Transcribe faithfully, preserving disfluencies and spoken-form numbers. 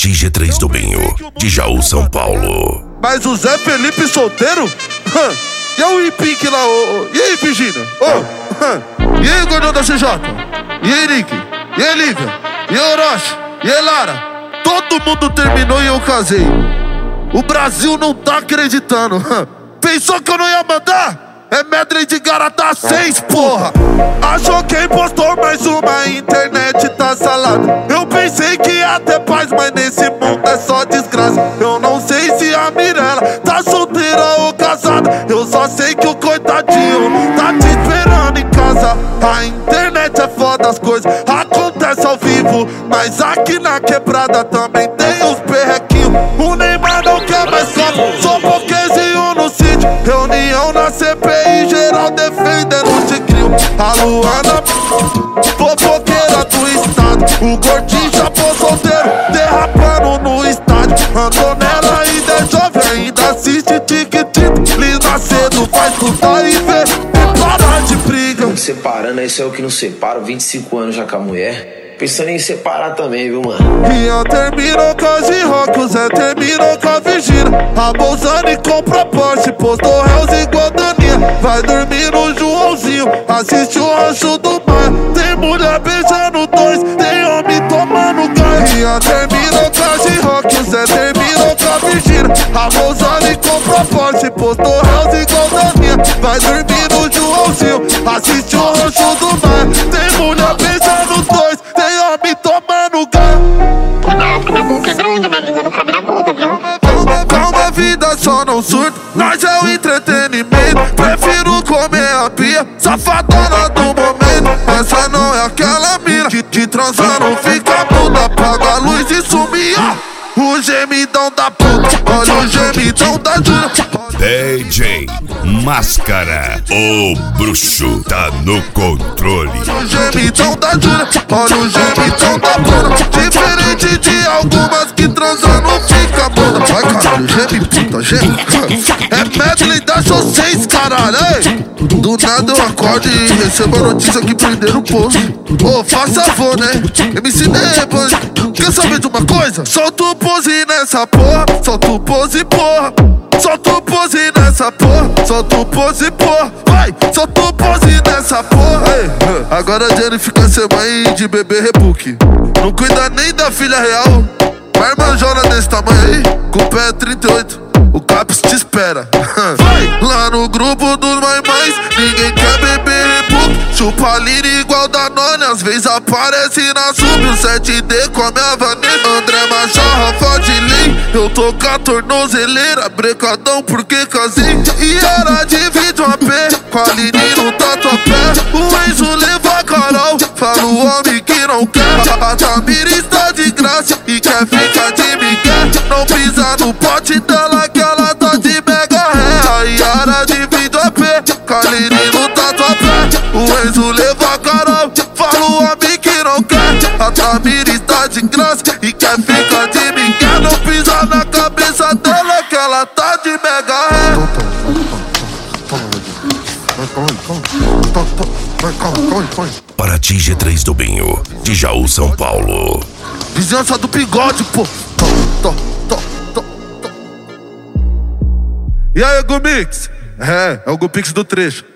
Paraty G três do Binho, de Jaú, São Paulo. Mas o Zé Felipe solteiro? E o Ipink lá, ô, e aí, Virgínia? Oh, e aí, gordão da C J? E aí, Nick? E aí, Lívia? E aí, Orochi? E aí, Lara? Todo mundo terminou e eu casei. O Brasil não tá acreditando. Pensou que eu não ia mandar? É medley de Garata seis, porra. Achou que impostou mais uma, a internet tá salada. Eu pensei que ia ter paz, mas nesse mundo é só desgraça. Eu não sei se a Mirella tá solteira ou casada. Eu só sei que o coitadinho tá te esperando em casa. A internet é foda, as coisas acontecem ao vivo, mas aqui na quebrada também tem os perrequinhos. O Neymar não quer mais copo, sou pouquezinho no sítio. Reunião na C P I, geral defendendo o tigrinho. A Luana, fofoqueira do estado. O gordinho chapou solteiro, derrapando no estádio. Antonella ainda é jovem, ainda assiste tic-tic. Lina cedo, vai estudar e ver, e parar de briga. Não separando, esse é o que não separa. vinte e cinco anos já com a mulher. Pensando em separar também, viu, mano? Ian terminou com a G-Rock, o Zé terminou com a Virgínia. A Bolzani compra Porsche, postou réus igual Daninha. Vai dormir no Joãozinho, assiste o Rancho do Mar. Tem mulher beijando dois, tem homem tomando gás. Ian terminou com a G-Rock, o Zé terminou com a Virgínia. A Bolzani compra Porsche, postou réus igual Daninha. Vai dormir no Joãozinho, assiste o Rancho do Mar. Tem mulher beijando dois, tem homem tomando gás. Cuidado que minha boca é grande, minha língua não cabe na boca, viu? Calma, calma, vida só não surta. Nós é o entretenimento. Prefiro comer a pia, safadona do momento. Essa não é aquela mina que, que transar não fica muda. Apaga a luz e sumia. O gemidão da puta, olha o gemidão da Júlia. D J Máscara, o bruxo tá no controle. Olha o gemidão da Júlia, olha o gemidão da Bruna. Diferente de algumas que transam não fica bunda. Vai caralho, geme puta, geme. É medley da Show seis, caralho, ei. Do nada eu acordo e recebo a notícia que prenderam o poço. Ô, oh, faça favor, né? M C Nebo, quer saber de uma coisa? Solta o pose nessa porra, solta o pose, porra. Solta o pose nessa porra, solta o pose, porra. Vai, solta o pose nessa porra. Ei, agora a Jenny fica sem mãe de bebê rebook. Não cuida nem da filha real. Mas irmãjona desse tamanho aí, com o pé é trinta e oito, o Caps te espera. Vai! Lá no grupo dos mães, ninguém quer beber rebook. Chupa Lira igual Danone, às vezes aparece na sub. O sete D com a minha Vanessa, André Machorra, Forte Lin. Eu tô com a tornozeleira, brecadão porque casei. E era de vídeo A P, com a Lini no tatuapé. O Enzo levou a Carol, fala o homem que não quer. A Tamira está de graça e quer ficar de migué. Não pisa no pote dela que ela tá de mega ré. A Yara de vídeo A P, com a Lini no tatuapé. O Enzo levou a Carol, fala o homem que não quer. A Tamira está de graça e quer ficar de migué. Não pisa na cabeça dela que ela tá de mega ré. Paraty G três do Binho, de Jaú, São Paulo. Vizinhança do bigode, pô. Tó, tó, tó, tó. E aí, Gumix? É, é o Gumix do trecho.